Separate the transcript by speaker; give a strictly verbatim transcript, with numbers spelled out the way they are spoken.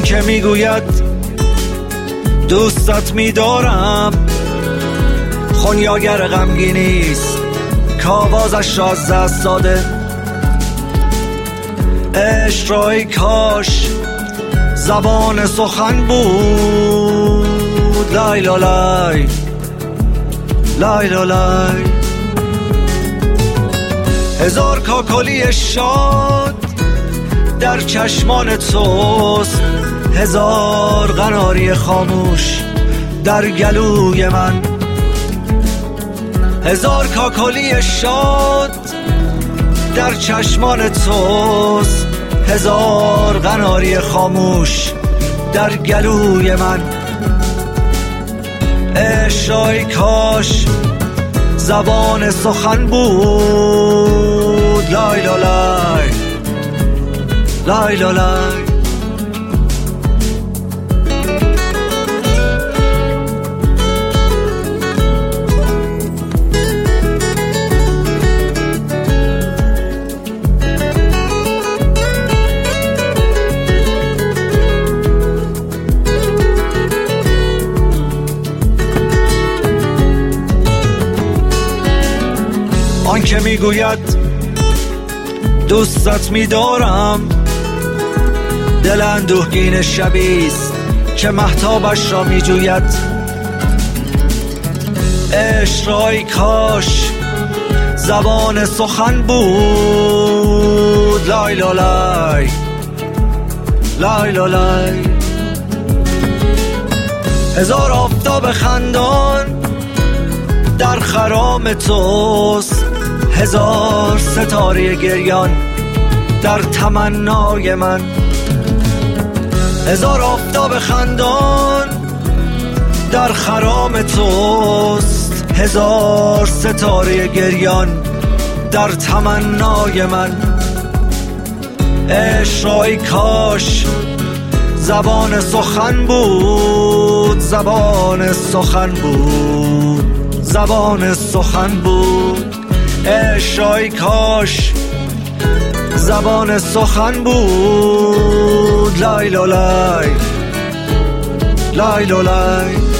Speaker 1: آن که میگوید دوستت میدارم خونیاگر غمگینیست کاوازش شازده است ساده. عشق را ای کاش زبان سخن بود، لای لای لای لای لای. هزار کاکلی شاد در چشمان توست، هزار قناری خاموش در گلوی من. هزار کاکلی شاد در چشمان توست، هزار قناری خاموش در گلوی من. عشق ای کاش زبان سخن بود، لای لای لای لای لای. آن که میگوید دوستت میدارم دل اندوهگین شبیست که مهتابش را میجوید. عشق را ای کاش زبان سخن بود، لای لای لای لای لای. هزار آفتاب خندان در خرام توست، هزار ستاره گریان در تمنای من. هزار آفتاب خندان در خرام توست، هزار ستاره گریان در تمنای من. عشق را ای کاش زبان سخن بود، زبان سخن بود، زبان سخن بود. عشق ای کاش زبان سخن بود، لای لای لای لای لای.